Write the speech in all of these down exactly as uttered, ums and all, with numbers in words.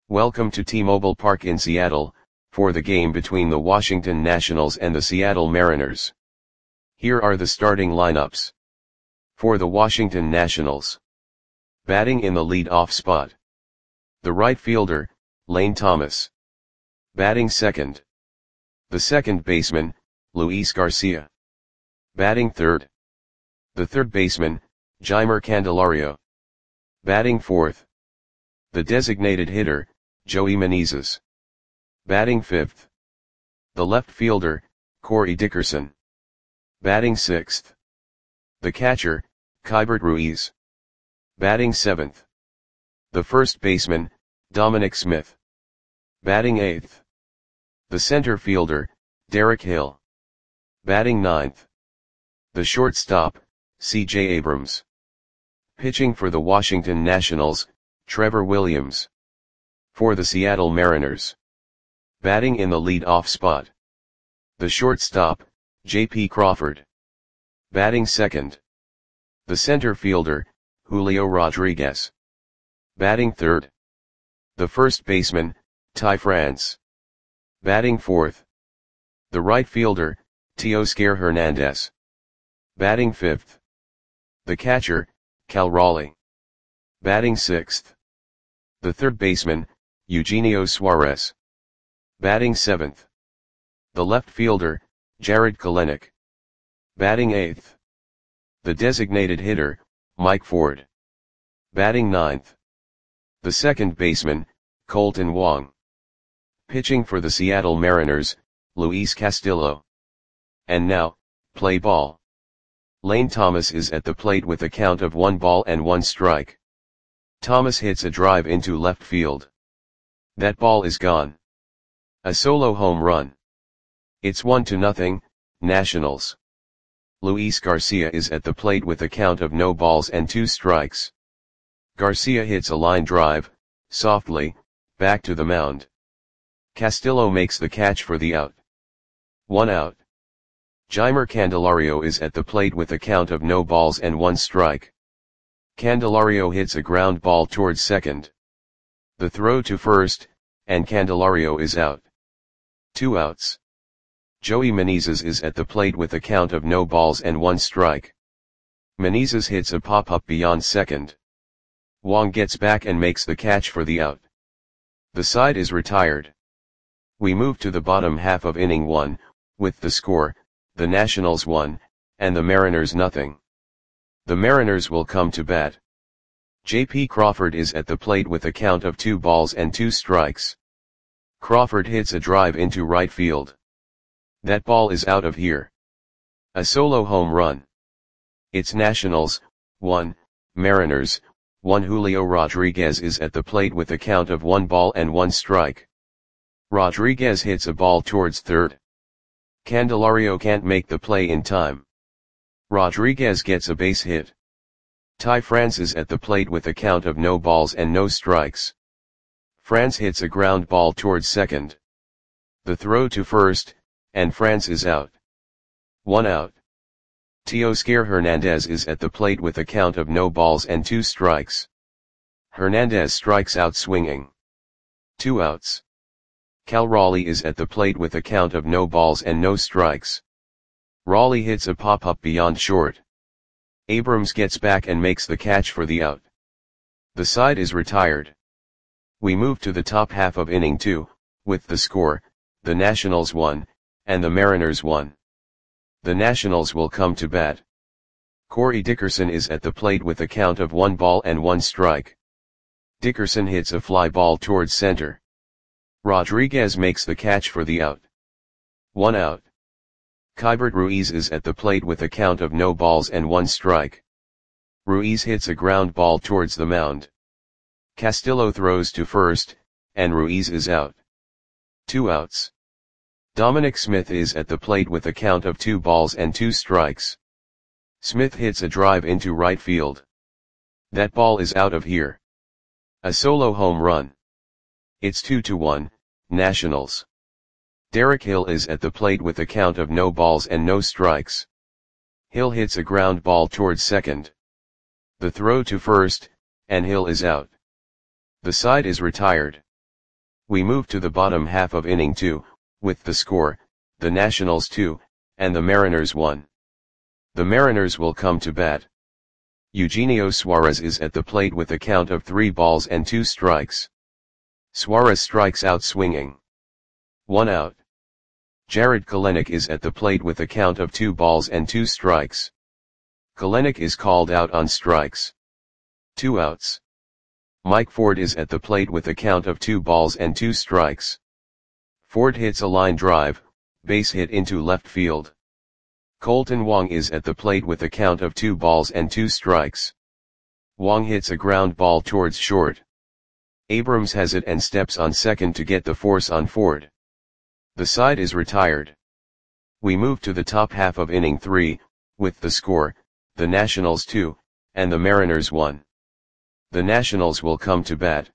Welcome to T-Mobile Park in Seattle, for the game between the Washington Nationals and the Seattle Mariners. Here are the starting lineups. For the Washington Nationals. Batting in the lead-off spot. The right fielder, Lane Thomas. Batting second. The second baseman, Luis Garcia. Batting third. The third baseman, Jeimer Candelario. Batting fourth. The designated hitter, Joey Meneses. Batting fifth. The left fielder, Corey Dickerson. Batting sixth. The catcher, Keibert Ruiz. Batting seventh. The first baseman, Dominic Smith. Batting eighth. The center fielder, Derek Hill. Batting ninth. The shortstop, C J Abrams. Pitching for the Washington Nationals, Trevor Williams. For the Seattle Mariners. Batting in the lead-off spot. The shortstop, J P Crawford. Batting second. The center fielder, Julio Rodriguez. Batting third. The first baseman, Ty France. Batting fourth. The right fielder, Teoscar Hernandez. Batting fifth. The catcher, Cal Raleigh. Batting sixth. The third baseman, Eugenio Suarez. Batting seventh. The left fielder, Jared Kelenic. Batting eighth. The designated hitter, Mike Ford. Batting ninth. The second baseman, Colton Wong. Pitching for the Seattle Mariners, Luis Castillo. And now, play ball. Lane Thomas is at the plate with a count of one ball and one strike. Thomas hits a drive into left field. That ball is gone. A solo home run. It's one to nothing, Nationals. Luis Garcia is at the plate with a count of no balls and two strikes. Garcia hits a line drive, softly, back to the mound. Castillo makes the catch for the out. One out. Jeimer Candelario is at the plate with a count of no balls and one strike. Candelario hits a ground ball towards second. The throw to first, and Candelario is out. Two outs. Joey Meneses is at the plate with a count of no balls and one strike. Meneses hits a pop-up beyond second. Wong gets back and makes the catch for the out. The side is retired. We move to the bottom half of inning one, with the score, the Nationals one, and the Mariners nothing. The Mariners will come to bat. J P Crawford is at the plate with a count of two balls and two strikes. Crawford hits a drive into right field. That ball is out of here. A solo home run. It's Nationals, one, Mariners, one. Julio Rodriguez is at the plate with a count of one ball and one strike. Rodriguez hits a ball towards third. Candelario can't make the play in time. Rodriguez gets a base hit. Ty France is at the plate with a count of no balls and no strikes. France hits a ground ball towards second. The throw to first, and France is out. One out. Teoscar Hernandez is at the plate with a count of no balls and two strikes. Hernandez strikes out swinging. Two outs. Cal Raleigh is at the plate with a count of no balls and no strikes. Raleigh hits a pop-up beyond short. Abrams gets back and makes the catch for the out. The side is retired. We move to the top half of inning two, with the score, the Nationals one, and the Mariners one. The Nationals will come to bat. Corey Dickerson is at the plate with a count of one ball and one strike. Dickerson hits a fly ball towards center. Rodriguez makes the catch for the out. One out. Keibert Ruiz is at the plate with a count of no balls and one strike. Ruiz hits a ground ball towards the mound. Castillo throws to first, and Ruiz is out. Two outs. Dominic Smith is at the plate with a count of two balls and two strikes. Smith hits a drive into right field. That ball is out of here. A solo home run. It's two to one, Nationals. Derek Hill is at the plate with a count of no balls and no strikes. Hill hits a ground ball towards second. The throw to first, and Hill is out. The side is retired. We move to the bottom half of inning two, with the score, the Nationals two, and the Mariners one. The Mariners will come to bat. Eugenio Suarez is at the plate with a count of three balls and two strikes. Suarez strikes out swinging. One out. Jarred Kelenic is at the plate with a count of two balls and two strikes. Kelenic is called out on strikes. Two outs. Mike Ford is at the plate with a count of two balls and two strikes. Ford hits a line drive, base hit into left field. Colton Wong is at the plate with a count of two balls and two strikes. Wong hits a ground ball towards short. Abrams has it and steps on second to get the force on Ford. The side is retired. We move to the top half of inning three, with the score, the Nationals two, and the Mariners one. The Nationals will come to bat.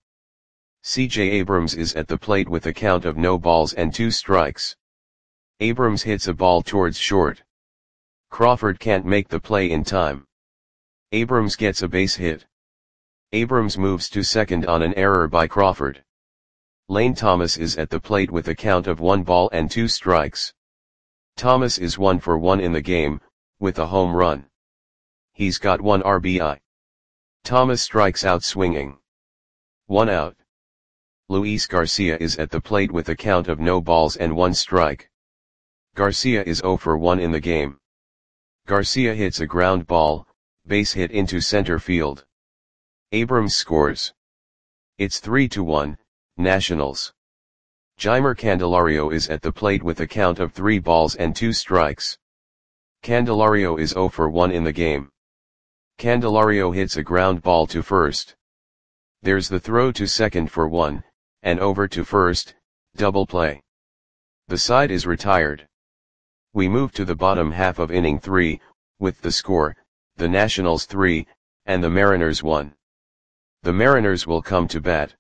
C J Abrams is at the plate with a count of no balls and two strikes. Abrams hits a ball towards short. Crawford can't make the play in time. Abrams gets a base hit. Abrams moves to second on an error by Crawford. Lane Thomas is at the plate with a count of one ball and two strikes. Thomas is one for one in the game, with a home run. He's got one R B I. Thomas strikes out swinging. One out. Luis Garcia is at the plate with a count of no balls and one strike. Garcia is zero for one in the game. Garcia hits a ground ball, base hit into center field. Abrams scores. It's three to one, Nationals. Jeimer Candelario is at the plate with a count of three balls and two strikes. Candelario is zero for one in the game. Candelario hits a ground ball to first. There's the throw to second for one, and over to first, double play. The side is retired. We move to the bottom half of inning three, with the score, the Nationals three, and the Mariners one. The Mariners will come to bat.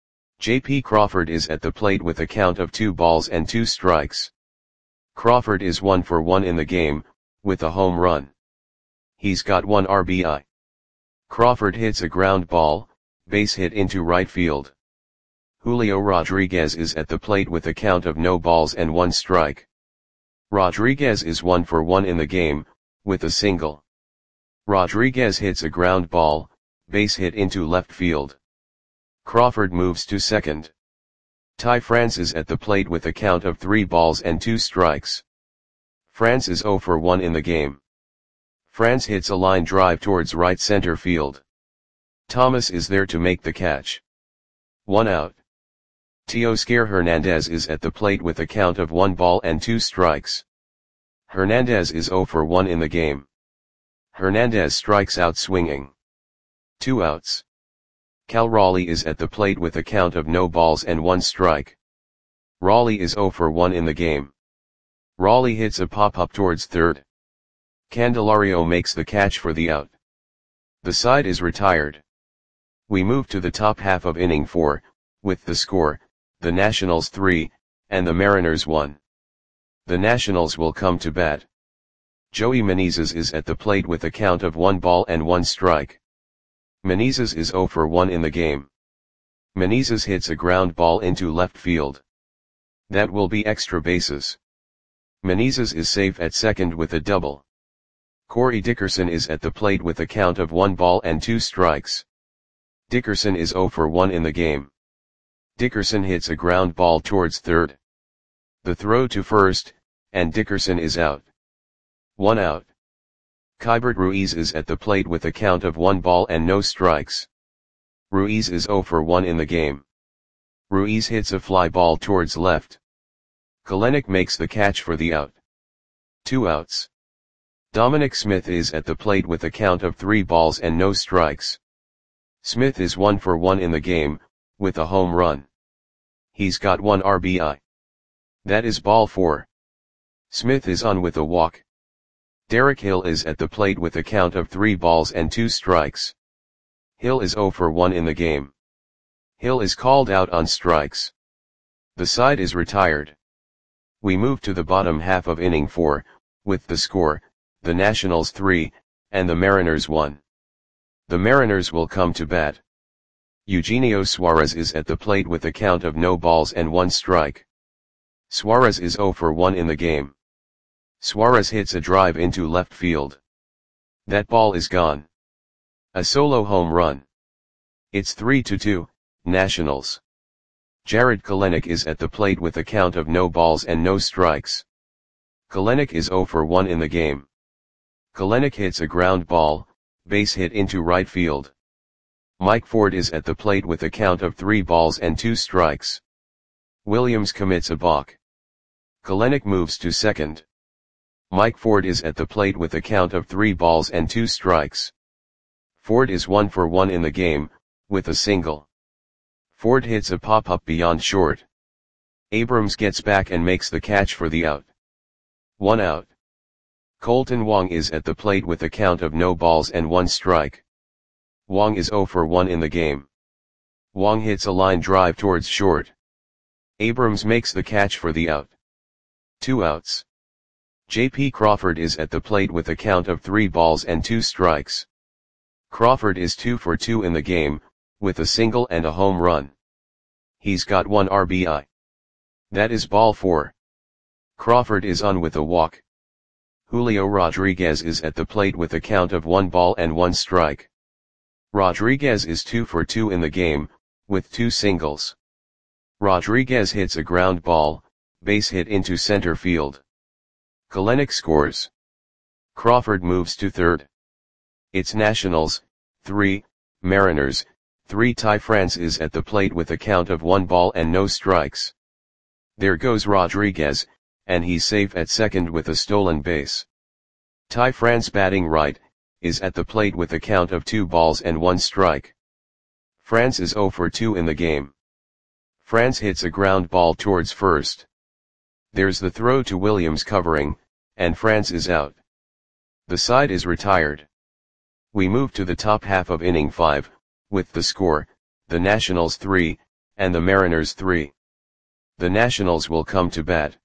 J P Crawford is at the plate with a count of two balls and two strikes. Crawford is one for one in the game, with a home run. He's got one R B I. Crawford hits a ground ball, base hit into right field. Julio Rodriguez is at the plate with a count of no balls and one strike. Rodriguez is one for one in the game, with a single. Rodriguez hits a ground ball, base hit into left field. Crawford moves to second. Ty France is at the plate with a count of three balls and two strikes. France is zero for one in the game. France hits a line drive towards right center field. Thomas is there to make the catch. One out. Teoscar Hernandez is at the plate with a count of one ball and two strikes. Hernandez is zero for one in the game. Hernandez strikes out swinging. Two outs. Cal Raleigh is at the plate with a count of no balls and one strike. Raleigh is zero for one in the game. Raleigh hits a pop-up towards third. Candelario makes the catch for the out. The side is retired. We move to the top half of inning four, with the score, the Nationals three, and the Mariners one. The Nationals will come to bat. Joey Menezes is at the plate with a count of one ball and one strike. Menezes is zero for one in the game. Menezes hits a ground ball into left field. That will be extra bases. Menezes is safe at second with a double. Corey Dickerson is at the plate with a count of one ball and two strikes. Dickerson is zero for one in the game. Dickerson hits a ground ball towards third. The throw to first, and Dickerson is out. One out. Keibert Ruiz is at the plate with a count of one ball and no strikes. Ruiz is zero for one in the game. Ruiz hits a fly ball towards left. Kelenic makes the catch for the out. Two outs. Dominic Smith is at the plate with a count of three balls and no strikes. Smith is one for one in the game, with a home run. He's got one R B I. That is ball four. Smith is on with a walk. Derek Hill is at the plate with a count of three balls and two strikes. Hill is zero for one in the game. Hill is called out on strikes. The side is retired. We move to the bottom half of inning four, with the score, the Nationals three, and the Mariners one. The Mariners will come to bat. Eugenio Suarez is at the plate with a count of no balls and one strike. Suarez is zero for one in the game. Suarez hits a drive into left field. That ball is gone. A solo home run. It's three to two, Nationals. Jarred Kelenic is at the plate with a count of no balls and no strikes. Kelenic is zero for one in the game. Kelenic hits a ground ball, base hit into right field. Mike Ford is at the plate with a count of three balls and two strikes. Williams commits a balk. Kelenic moves to second. Mike Ford is at the plate with a count of three balls and two strikes. Ford is one for one in the game, with a single. Ford hits a pop-up beyond short. Abrams gets back and makes the catch for the out. One out. Colton Wong is at the plate with a count of no balls and one strike. Wong is zero for one in the game. Wong hits a line drive towards short. Abrams makes the catch for the out. Two outs. J P Crawford is at the plate with a count of three balls and two strikes. Crawford is two for two in the game, with a single and a home run. He's got one R B I. That is ball four. Crawford is on with a walk. Julio Rodriguez is at the plate with a count of one ball and one strike. Rodriguez is two for two in the game, with two singles. Rodriguez hits a ground ball, base hit into center field. Kelenic scores. Crawford moves to third. It's Nationals, three, Mariners, three. Ty France is at the plate with a count of one ball and no strikes. There goes Rodriguez, and he's safe at second with a stolen base. Ty France, batting right, is at the plate with a count of two balls and one strike. France is zero for two in the game. France hits a ground ball towards first. There's the throw to Williams covering, and France is out. The side is retired. We move to the top half of inning five, with the score, the Nationals three, and the Mariners three. The Nationals will come to bat.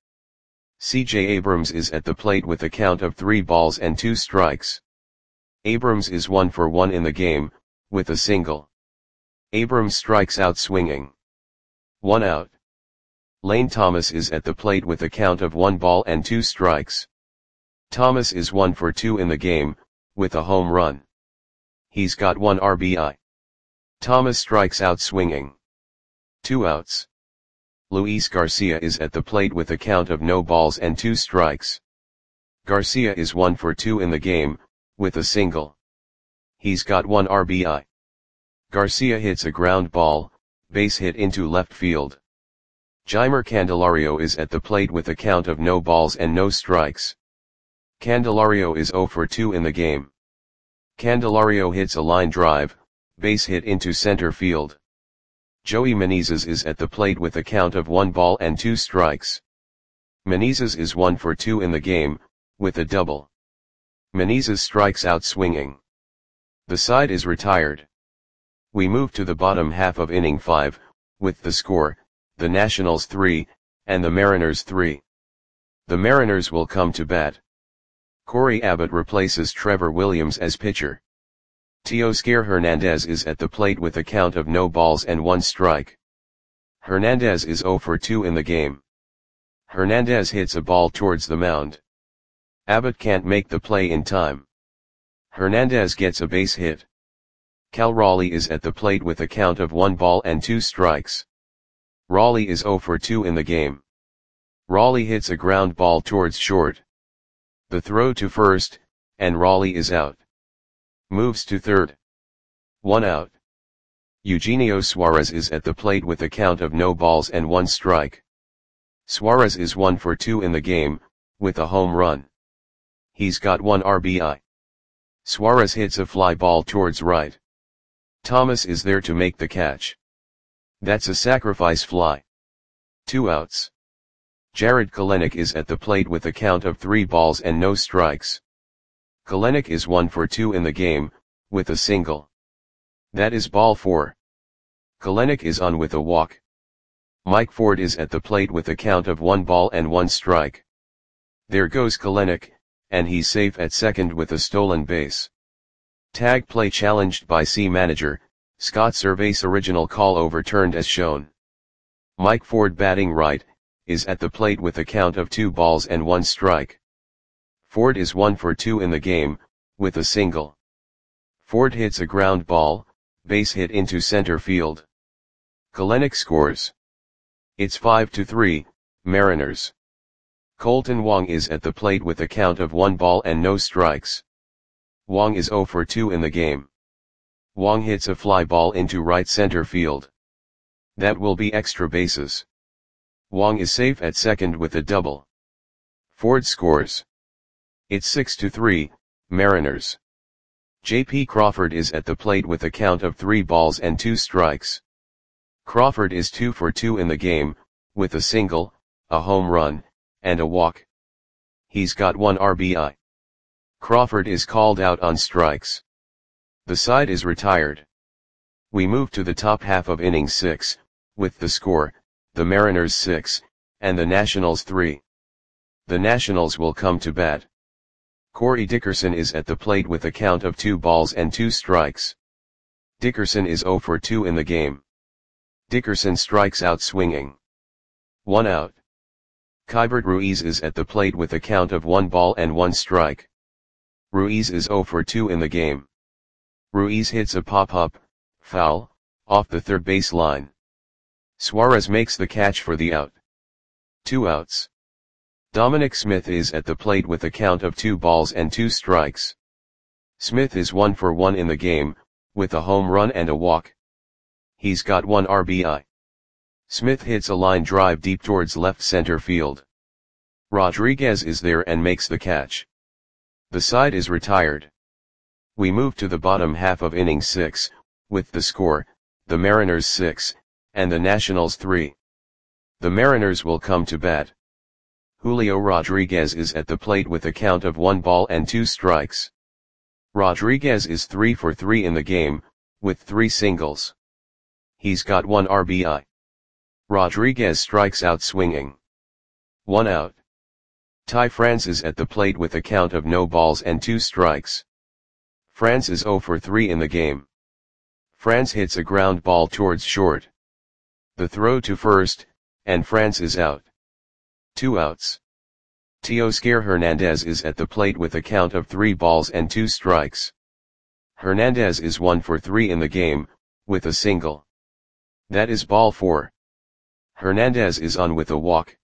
C J Abrams is at the plate with a count of three balls and two strikes. Abrams is one for one in the game, with a single. Abrams strikes out swinging. One out. Lane Thomas is at the plate with a count of one ball and two strikes. Thomas is one for two in the game, with a home run. He's got one R B I. Thomas strikes out swinging. Two outs. Luis Garcia is at the plate with a count of no balls and two strikes. Garcia is one for two in the game, with a single. He's got one R B I. Garcia hits a ground ball, base hit into left field. Jeimer Candelario is at the plate with a count of no balls and no strikes. Candelario is zero for two in the game. Candelario hits a line drive, base hit into center field. Joey Menezes is at the plate with a count of one ball and two strikes. Menezes is one for two in the game, with a double. Menezes strikes out swinging. The side is retired. We move to the bottom half of inning five, with the score, the Nationals three, and the Mariners three. The Mariners will come to bat. Corey Abbott replaces Trevor Williams as pitcher. Teoscar Hernandez is at the plate with a count of no balls and one strike. Hernandez is zero for two in the game. Hernandez hits a ball towards the mound. Abbott can't make the play in time. Hernandez gets a base hit. Cal Raleigh is at the plate with a count of one ball and two strikes. Raleigh is zero for two in the game. Raleigh hits a ground ball towards short. The throw to first, and Raleigh is out. Moves to third. One out. Eugenio Suarez is at the plate with a count of no balls and one strike. Suarez is one for two in the game, with a home run. He's got one R B I. Suarez hits a fly ball towards right. Thomas is there to make the catch. That's a sacrifice fly. Two outs. Jarred Kelenic is at the plate with a count of three balls and no strikes. Kelenic is one for two in the game, with a single. That is ball four. Kelenic is on with a walk. Mike Ford is at the plate with a count of one ball and one strike. There goes Kelenic, and he's safe at second with a stolen base. Tag play challenged by C manager, Scott Servais original call overturned as shown. Mike Ford batting right, is at the plate with a count of two balls and one strike. Ford is one for two in the game, with a single. Ford hits a ground ball, base hit into center field. Kelenic scores. It's five to three, Mariners. Colton Wong is at the plate with a count of one ball and no strikes. Wong is zero for two in the game. Wong hits a fly ball into right center field. That will be extra bases. Wong is safe at second with a double. Ford scores. It's six to three, Mariners. J P Crawford is at the plate with a count of three balls and two strikes. Crawford is two for two in the game, with a single, a home run, and a walk. He's got one R B I. Crawford is called out on strikes. The side is retired. We move to the top half of inning six, with the score, the Mariners six, and the Nationals three. The Nationals will come to bat. Corey Dickerson is at the plate with a count of two balls and two strikes. Dickerson is zero for two in the game. Dickerson strikes out swinging. One out. Keibert Ruiz is at the plate with a count of one ball and one strike. Ruiz is zero for two in the game. Ruiz hits a pop-up, foul, off the third base line. Suarez makes the catch for the out. Two outs. Dominic Smith is at the plate with a count of two balls and two strikes. Smith is one for one in the game, with a home run and a walk. He's got one R B I. Smith hits a line drive deep towards left center field. Rodriguez is there and makes the catch. The side is retired. We move to the bottom half of inning six, with the score, the Mariners six, and the Nationals three. The Mariners will come to bat. Julio Rodriguez is at the plate with a count of one ball and two strikes. Rodriguez is three for three in the game, with three singles. He's got one R B I. Rodriguez strikes out swinging. One out. Ty France is at the plate with a count of no balls and two strikes. France is zero for three in the game. France hits a ground ball towards short. The throw to first, and France is out. Two outs. Teoscar Hernandez is at the plate with a count of three balls and two strikes. Hernandez is one for three in the game, with a single. That is ball four. Hernandez is on with a walk.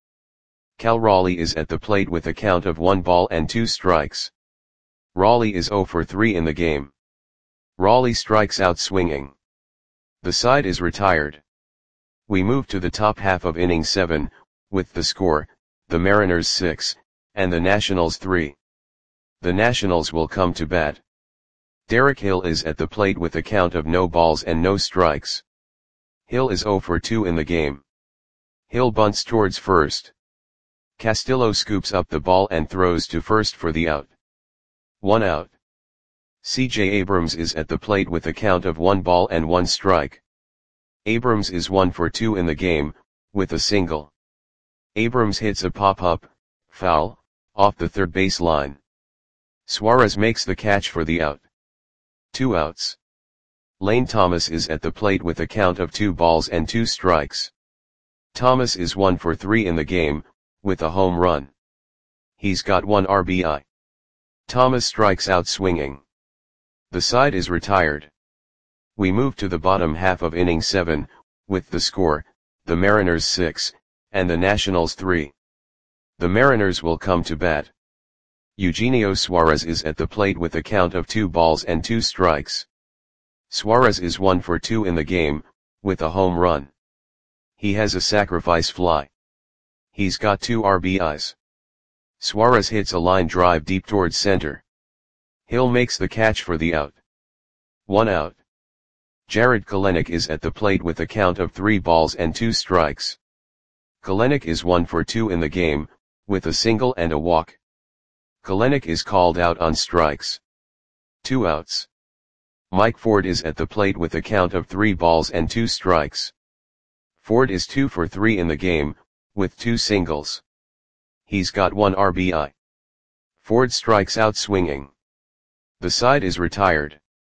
Cal Raleigh is at the plate with a count of one ball and two strikes. Raleigh is zero for three in the game. Raleigh strikes out swinging. The side is retired. We move to the top half of inning seven, with the score, the Mariners six, and the Nationals three. The Nationals will come to bat. Derek Hill is at the plate with a count of no balls and no strikes. Hill is zero for two in the game. Hill bunts towards first. Castillo scoops up the ball and throws to first for the out. One out. C J Abrams is at the plate with a count of one ball and one strike. Abrams is one for two in the game, with a single. Abrams hits a pop-up, foul, off the third base line. Suarez makes the catch for the out. Two outs. Lane Thomas is at the plate with a count of two balls and two strikes. Thomas is one for three in the game, with a home run. He's got one R B I. Thomas strikes out swinging. The side is retired. We move to the bottom half of inning seven, with the score, the Mariners six, and the Nationals three. The Mariners will come to bat. Eugenio Suarez is at the plate with a count of two balls and two strikes. Suarez is one for two in the game, with a home run. He has a sacrifice fly. He's got two R B Is. Suarez hits a line drive deep towards center. Hill makes the catch for the out. One out. Jarred Kelenic is at the plate with a count of three balls and two strikes. Kelenic is one for two in the game, with a single and a walk. Kelenic is called out on strikes. Two outs. Mike Ford is at the plate with a count of three balls and two strikes. Ford is two for three in the game, with two singles. He's got one R B I. Ford strikes out swinging. The side is retired.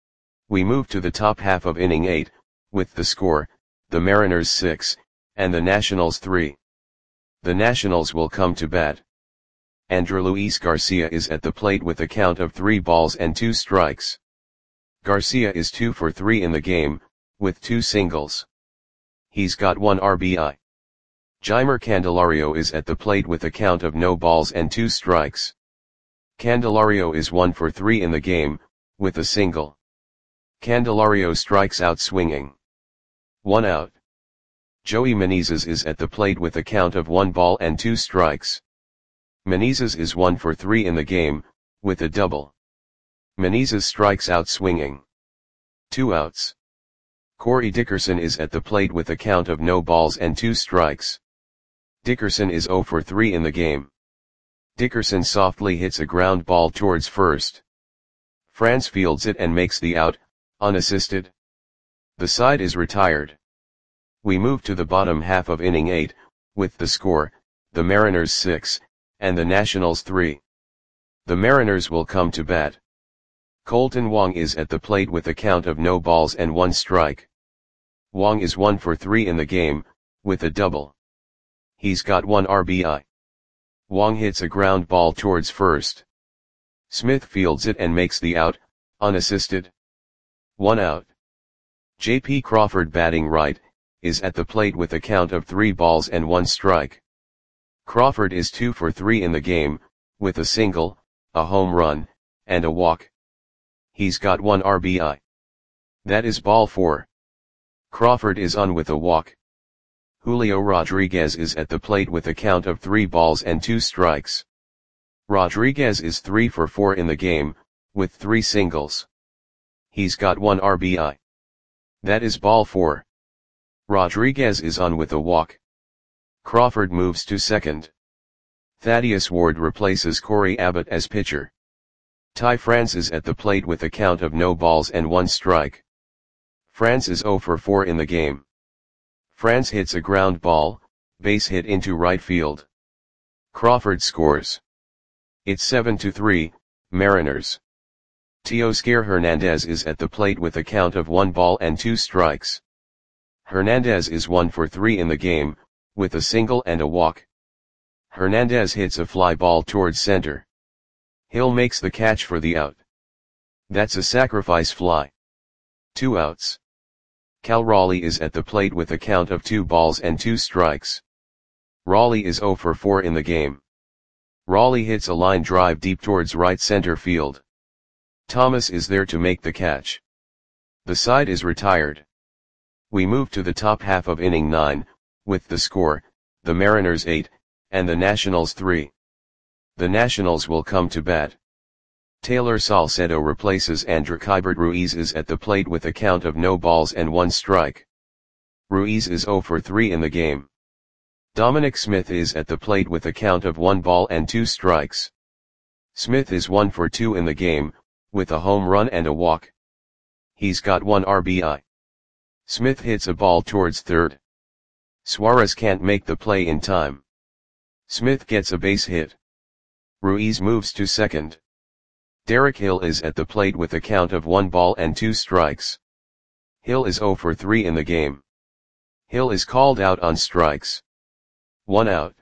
We move to the top half of inning eight, with the score, the Mariners six, and the Nationals three. The Nationals will come to bat. Andrew Luis Garcia is at the plate with a count of three balls and two strikes. Garcia is two for three in the game, with two singles. He's got one R B I. Jeimer Candelario is at the plate with a count of no balls and two strikes. Candelario is one for three in the game, with a single. Candelario strikes out swinging. One out. Joey Meneses is at the plate with a count of one ball and two strikes. Meneses is one for three in the game, with a double. Meneses strikes out swinging. Two outs. Corey Dickerson is at the plate with a count of no balls and two strikes. Dickerson is zero for three in the game. Dickerson softly hits a ground ball towards first. Franz fields it and makes the out, unassisted. The side is retired. We move to the bottom half of inning eight, with the score, the Mariners six, and the Nationals three. The Mariners will come to bat. Colton Wong is at the plate with a count of no balls and one strike. Wong is one for three in the game, with a double. He's got one R B I. Wong hits a ground ball towards first. Smith fields it and makes the out, unassisted. One out. J P Crawford, batting right, is at the plate with a count of three balls and one strike. Crawford is two for three in the game, with a single, a home run, and a walk. He's got one R B I. That is ball four. Crawford is on with a walk. Julio Rodriguez is at the plate with a count of three balls and two strikes. Rodriguez is three for four in the game, with three singles. He's got one R B I. That is ball four. Rodriguez is on with a walk. Crawford moves to second. Thaddeus Ward replaces Corey Abbott as pitcher. Ty France is at the plate with a count of no balls and one strike. France is zero for four in the game. France hits a ground ball, base hit into right field. Crawford scores. It's seven to three, Mariners. Teoscar Hernandez is at the plate with a count of one ball and two strikes. Hernandez is one for three in the game, with a single and a walk. Hernandez hits a fly ball towards center. Hill makes the catch for the out. That's a sacrifice fly. Two outs. Cal Raleigh is at the plate with a count of two balls and two strikes. Raleigh is zero for four in the game. Raleigh hits a line drive deep towards right center field. Thomas is there to make the catch. The side is retired. We move to the top half of inning nine, with the score, the Mariners eight, and the Nationals three. The Nationals will come to bat. Taylor Salcedo replaces Andrew Kybert. Ruiz is at the plate with a count of no balls and one strike. Ruiz is zero for three in the game. Dominic Smith is at the plate with a count of one ball and two strikes. Smith is one for two in the game, with a home run and a walk. He's got one R B I. Smith hits a ball towards third. Suarez can't make the play in time. Smith gets a base hit. Ruiz moves to second. Derek Hill is at the plate with a count of one ball and two strikes. Hill is zero for three in the game. Hill is called out on strikes. One out.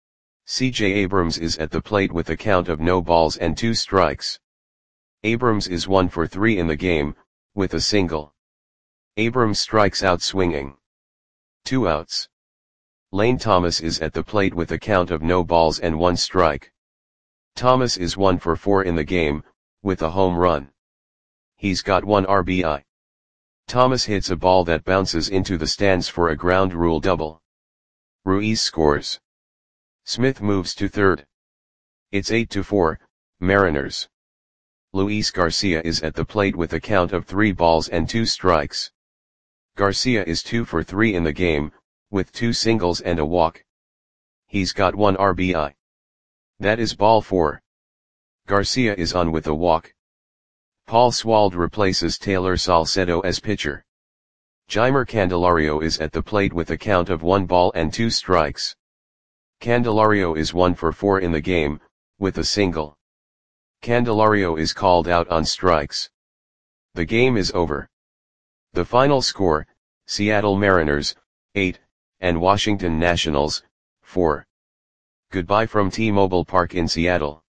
C J Abrams is at the plate with a count of no balls and two strikes. Abrams is one for three in the game, with a single. Abrams strikes out swinging. Two outs. Lane Thomas is at the plate with a count of no balls and one strike. Thomas is one for four in the game, with a home run. He's got one R B I. Thomas hits a ball that bounces into the stands for a ground rule double. Ruiz scores. Smith moves to third. It's eight to four, Mariners. Luis Garcia is at the plate with a count of three balls and two strikes. Garcia is two for three in the game, with two singles and a walk. He's got one R B I. That is ball four. Garcia is on with a walk. Paul Swald replaces Taylor Salcedo as pitcher. Jeimer Candelario is at the plate with a count of one ball and two strikes. Candelario is one for four in the game, with a single. Candelario is called out on strikes. The game is over. The final score, Seattle Mariners, eight, and Washington Nationals, four. Goodbye from T-Mobile Park in Seattle.